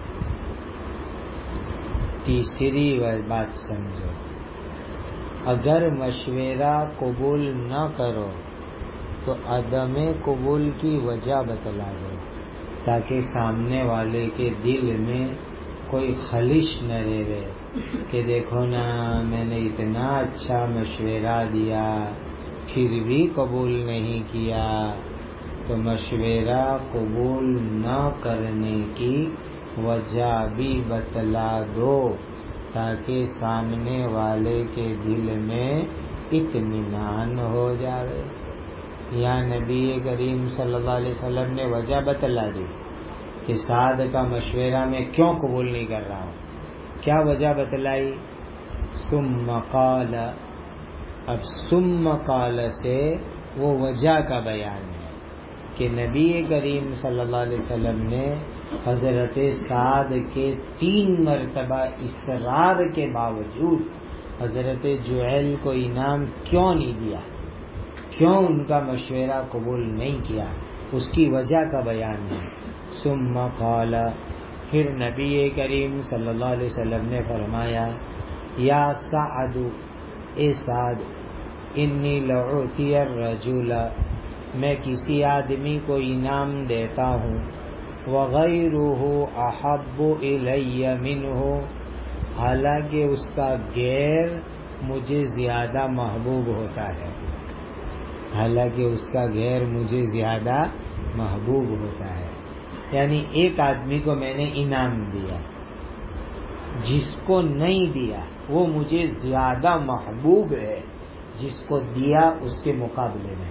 تیسری بات سمجھو، اگر مشورہ قبول نہ کرو تو عدم قبول کی وجہ بتلا دو تاکہ سامنے والے کے دل میں کوئی خلش نہ رہے کہ دیکھو نا میں نے اتنا اچھا مشورہ دیا پھر بھی قبول نہیں کیا. تو مشورہ قبول نہ کرنے کی وجہ بھی بتلا دو تاکہ سامنے والے کے دل میں اطمینان ہو جائے. یا نبی کریم صلی اللہ علیہ وسلم نے وجہ بتلا دی کہ سعد کا مشورہ میں کیوں قبول نہیں کر رہا ہوں. کیا وجہ بتلائی؟ ثم قال. اب ثم قال سے وہ وجہ کا بیان ہے کہ نبی کریم صلی اللہ علیہ وسلم نے حضرت سعد کے 3 مرتبہ اصرار کے باوجود حضرت جعیل کو انعام کیوں نہیں دیا، کیوں ان کا مشورہ قبول نہیں کیا، اس کی وجہ کا بیان ہے. ثم قال. پھر نبی کریم صلی اللہ علیہ وسلم نے فرمایا یا سعد، اے سعد، انی لأعطی الرجل، میں کسی آدمی کو انعام دیتا ہوں، وغیرہ احب الی منہ، حالانکہ اس کا غیر مجھے زیادہ محبوب ہوتا ہے، حالانکہ اس کا غیر مجھے زیادہ محبوب ہوتا ہے. یعنی ایک آدمی کو میں نے انعام دیا، جس کو نہیں دیا وہ مجھے زیادہ محبوب ہے جس کو دیا اس کے مقابلے میں.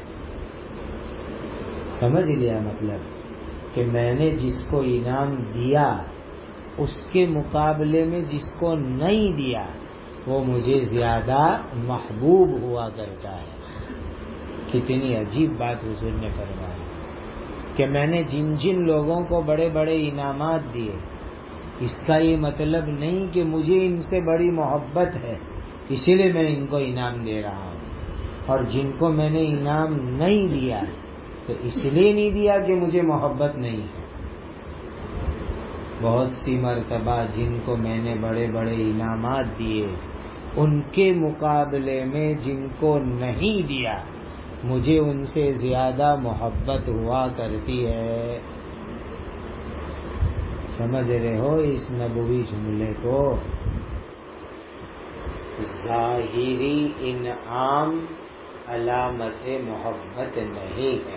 سمجھ لیا مطلب کہ میں نے جس کو انعام دیا اس کے مقابلے میں جس کو نہیں دیا وہ مجھے زیادہ محبوب ہوا کرتا ہے. کتنی عجیب بات حضور نے فرمائی کہ میں نے جن جن لوگوں کو بڑے بڑے انعامات دیے اس کا یہ مطلب نہیں کہ مجھے ان سے بڑی محبت ہے اسی لیے میں ان کو انعام دے رہا ہوں، اور جن کو میں نے انعام نہیں دیا تو اس لیے نہیں دیا کہ مجھے محبت نہیں ہے. بہت سی مرتبہ جن کو میں نے بڑے بڑے انعامات دیے ان کے مقابلے میں جن کو نہیں دیا مجھے ان سے زیادہ محبت ہوا کرتی ہے. سمجھ رہے ہو اس نبوی جملے کو؟ ظاہری انعام علامت محبت نہیں ہے،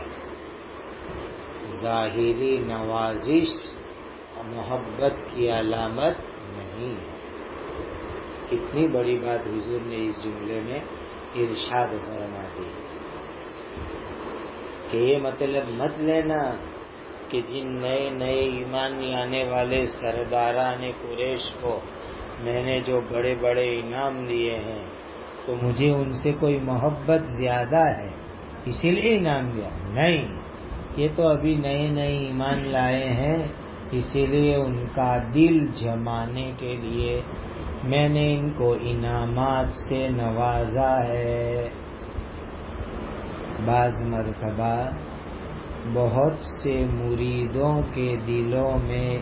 ظاہری نوازش محبت کی علامت نہیں ہے. کتنی بڑی بات حضور نے اس جملے میں ارشاد فرما دی کہ یہ مطلب مت لینا کہ جن نئے نئے ایمان لانے والے سرداران قریش کو میں نے جو بڑے بڑے انعام دیے ہیں تو مجھے ان سے کوئی محبت زیادہ ہے اسی لیے انعام دیا. نہیں، یہ تو ابھی نئے نئے ایمان لائے ہیں اسی لیے ان کا دل جمانے کے لیے میں نے ان کو انعامات سے نوازا ہے. بعض مرتبہ بہت سے مریدوں کے دلوں میں،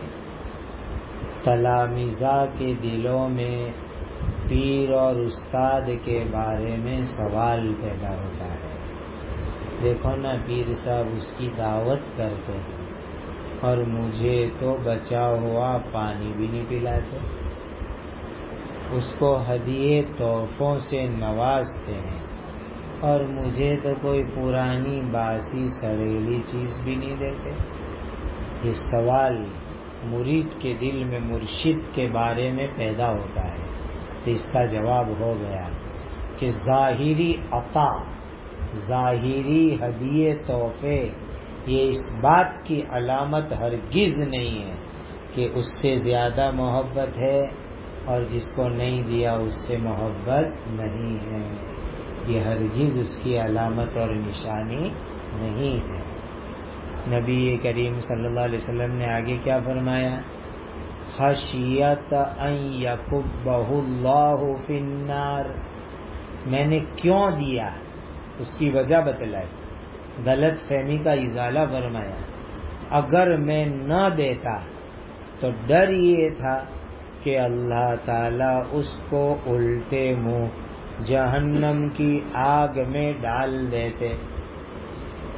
تلامذہ کے دلوں میں پیر اور استاد کے بارے میں سوال پیدا ہوتا ہے. دیکھو نا پیر صاحب اس کی دعوت کرتے ہیں اور مجھے تو بچا ہوا پانی بھی نہیں پلاتے، اس کو ہدیے تحفوں سے نوازتے ہیں اور مجھے تو کوئی پرانی باسی سڑیلی چیز بھی نہیں دیتے. یہ سوال مرید کے دل میں مرشد کے بارے میں پیدا ہوتا ہے تو اس کا جواب ہو گیا کہ ظاہری عطا، ظاہری ہدیے تحفے یہ اس بات کی علامت ہرگز نہیں ہے کہ اس سے زیادہ محبت ہے اور جس کو نہیں دیا اس سے محبت نہیں ہے. یہ ہرگز اس کی علامت اور نشانی نہیں ہے. نبی کریم صلی اللہ علیہ وسلم نے آگے کیا فرمایا؟ خشیت ان یکبہ اللہ فی النار. میں نے کیوں دیا اس کی وجہ بتلائی، غلط فہمی کا ازالہ فرمایا. اگر میں نہ دیتا تو ڈر یہ تھا کہ اللہ تعالیٰ اس کو الٹے منہ جہنم کی آگ میں ڈال دیتے.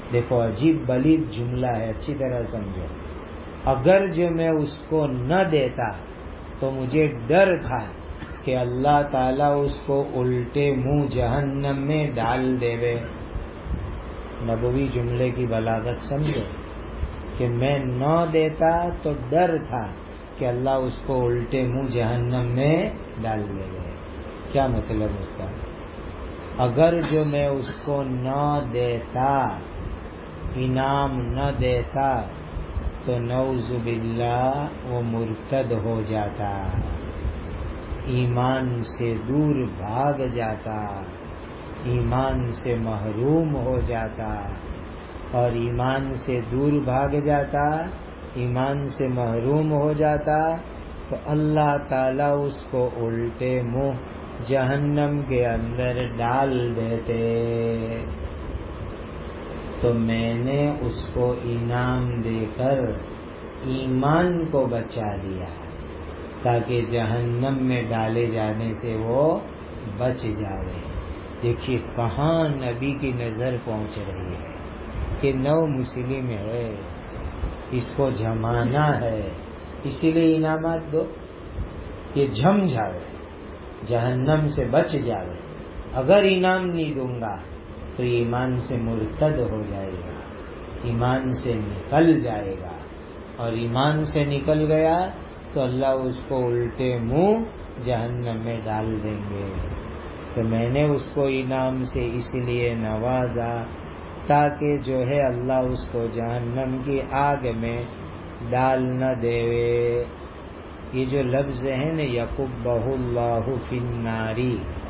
دیکھو عجیب بلیغ جملہ ہے، اچھی طرح سمجھو. اگر جو میں اس کو نہ دیتا تو مجھے ڈر تھا کہ اللہ تعالیٰ اس کو الٹے منہ جہنم میں ڈال دے. نبوی جملے کی بلاغت سمجھو کہ میں نہ دیتا تو ڈر تھا کہ اللہ اس کو الٹے منہ جہنم میں ڈال دے گئے. کیا مطلب اس کا؟ اگر جو میں اس کو نہ دیتا، انعام نہ دیتا، تو نعوذ باللہ وہ مرتد ہو جاتا، ایمان سے دور بھاگ جاتا، ایمان سے محروم ہو جاتا. اور ایمان سے دور بھاگ جاتا، ایمان سے محروم ہو جاتا تو اللہ تعالیٰ اس کو الٹے منہ جہنم کے اندر ڈال دیتے. تو میں نے اس کو انعام دے کر ایمان کو بچا دیا تاکہ جہنم میں ڈالے جانے سے وہ بچ جاوے. دیکھیے کہاں نبی کی نظر پہنچ رہی ہے کہ نو مسلم ہے، اس کو جمانا ہے، اسی لیے انعامات دو، یہ جم جاوے، جہنم سے بچ جاوے. اگر انعام نہیں دوں گا تو ایمان سے مرتد ہو جائے گا، ایمان سے نکل جائے گا، اور ایمان سے نکل گیا تو اللہ اس کو الٹے منہ جہنم میں ڈال دیں گے. تو میں نے اس کو انعام سے اس لیے نوازا تاکہ جو ہے اللہ اس کو جہنم کی آگ میں ڈال نہ دے. یہ جو لفظ ہے نا یکبہ اللہ فی النار،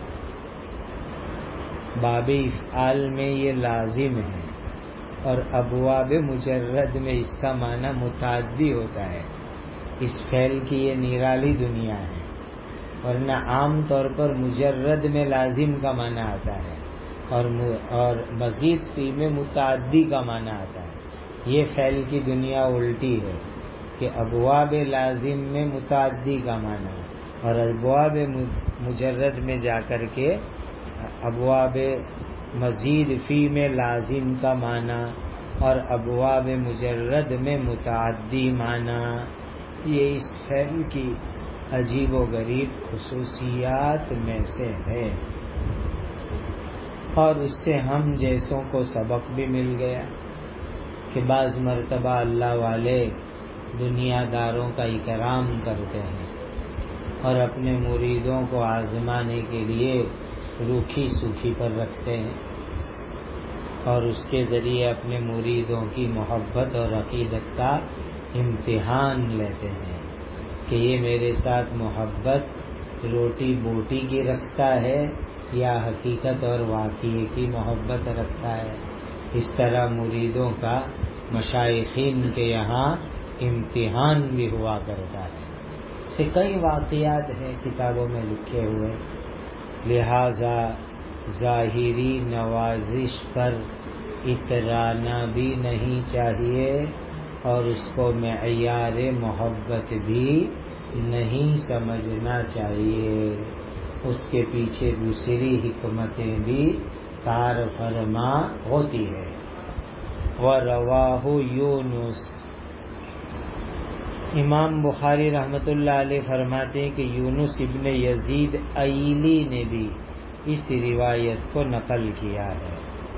باب افعال میں یہ لازم ہے، اور ابواب مجرد میں اس کا معنی متعدی ہوتا ہے. اس فعل کی یہ نرالی دنیا ہے، ورنہ عام طور پر مجرد میں لازم کا معنی آتا ہے اور مزید فی میں متعدی کا معنی آتا ہے. یہ فعل کی دنیا الٹی ہے کہ ابواب لازم میں متعدی کا معنی اور ابواب مجرد میں جا کر کے ابواب مزید فی میں لازم کا معنی اور ابواب مجرد میں متعدی معنی. یہ اس فعل کی عجیب و غریب خصوصیات میں سے ہے، اور اس سے ہم جیسوں کو سبق بھی مل گیا کہ بعض مرتبہ اللہ والے دنیا داروں کا اکرام کرتے ہیں اور اپنے مریدوں کو آزمانے کے لیے روکھی سوکھی پر رکھتے ہیں، اور اس کے ذریعے اپنے مریدوں کی محبت اور عقیدت کا امتحان لیتے ہیں کہ یہ میرے ساتھ محبت روٹی بوٹی کی رکھتا ہے یا حقیقت اور واقعی کی محبت رکھتا ہے. اس طرح مریدوں کا مشائخین کے یہاں امتحان بھی ہوا کرتا ہے. سے کئی واقعات ہیں کتابوں میں لکھے ہوئے. لہذا ظاہری نوازش پر اترانا بھی نہیں چاہیے اور اس کو معیار محبت بھی نہیں سمجھنا چاہیے. اس کے پیچھے دوسری حکمتیں بھی کار فرما ہوتی ہے. وَرَوَاهُ یونس، امام بخاری رحمۃ اللہ علیہ فرماتے ہیں کہ یونس ابن یزید ایلی نے بھی اس روایت کو نقل کیا ہے.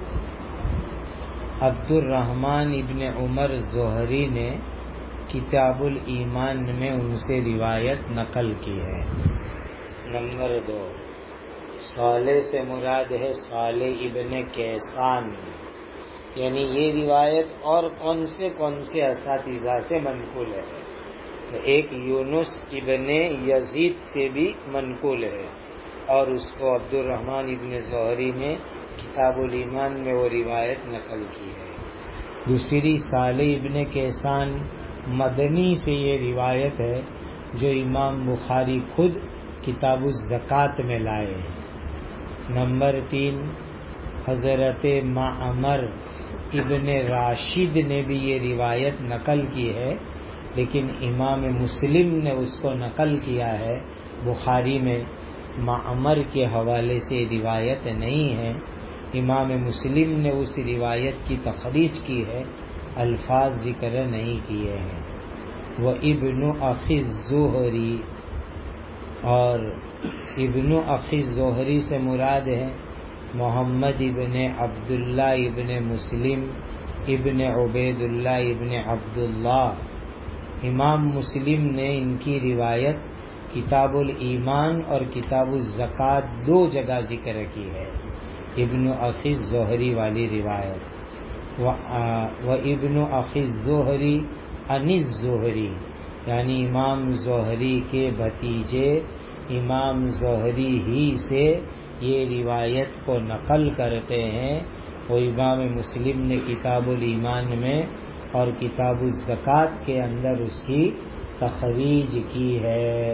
عبد الرحمن ابن عمر زہری نے کتاب الایمان میں ان سے روایت نقل کی ہے. نمبر 2، صالح سے مراد ہے صالح ابن کیسان، یعنی یہ روایت اور کون سے اساتذہ سے منقول ہے. تو ایک یونس ابن یزید سے بھی منقول ہے اور اس کو عبد الرحمن ابن زہری نے کتاب الایمان میں وہ روایت نقل کی ہے. دوسری صالح ابن کیسان مدنی سے یہ روایت ہے جو امام بخاری خود کتاب الزکوٰۃ میں لائے ہیں. نمبر 3، حضرت معمر ابن راشد نے بھی یہ روایت نقل کی ہے، لیکن امام مسلم نے اس کو نقل کیا ہے. بخاری میں معمر کے حوالے سے روایت نہیں ہے، امام مسلم نے اس روایت کی تخریج کی ہے، الفاظ ذکر نہیں کیے ہیں۔ وہ ابن اخی الزہری، اور ابن اخی الزہری سے مراد ہے محمد ابن عبداللہ ابن مسلم ابن عبید اللہ ابن عبداللہ۔ امام مسلم نے ان کی روایت کتاب الایمان اور کتاب الزکوٰۃ دو جگہ ذکر کی ہے، ابن اخی الزہری والی روایت۔ و ابن اخی الزہری عن الزہری، یعنی امام زہری کے بھتیجے امام زہری ہی سے یہ روایت کو نقل کرتے ہیں۔ وہ امام مسلم نے کتاب الایمان میں اور کتاب الزکوٰۃ کے اندر اس کی تخریج کی ہے۔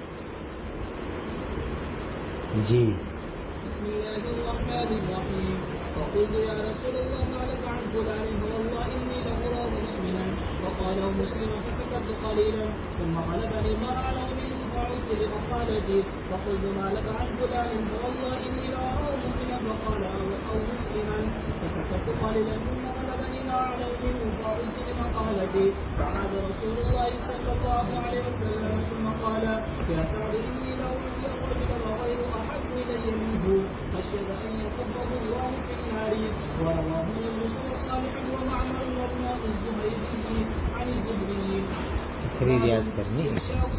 جی بسم اللہ الرحمن الرحیم۔ فقلت یا رسول اللہ ما لك عن فلان فوالله انی لأراه مؤمنا، وقاله مسلم فسكت قليلا ثم غلبني ما أعلم منه فعدت لمقالتي فقلت ما لك عن فلان فوالله انی لأراه مؤمنا، فقال أو مسلما، فسكت قليلا ثم غلبني ما أعلم منه فعدت لمقالتي فعاد رسول الله صلى الله عليه وسلم ثم قال يا سعد إني لأرى الرجل وغير أحب إلي منه خشية أن يكبه الله في النار، ورواه يونس وصالح ومعمر وابن الزهيري عن الزهري۔ تقریر یاد کرنی ہے،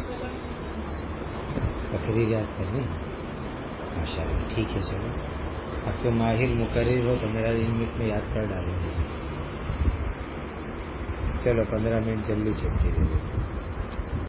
تقریر یاد کرنی ہے، ماشاء اللہ، ٹھیک ہے۔ چلو اب تو ماہر مقرر ہو، 15 منٹ میں یاد کر ڈالیں گے۔ چلو 15 منٹ جلدی چھٹی دے دیں۔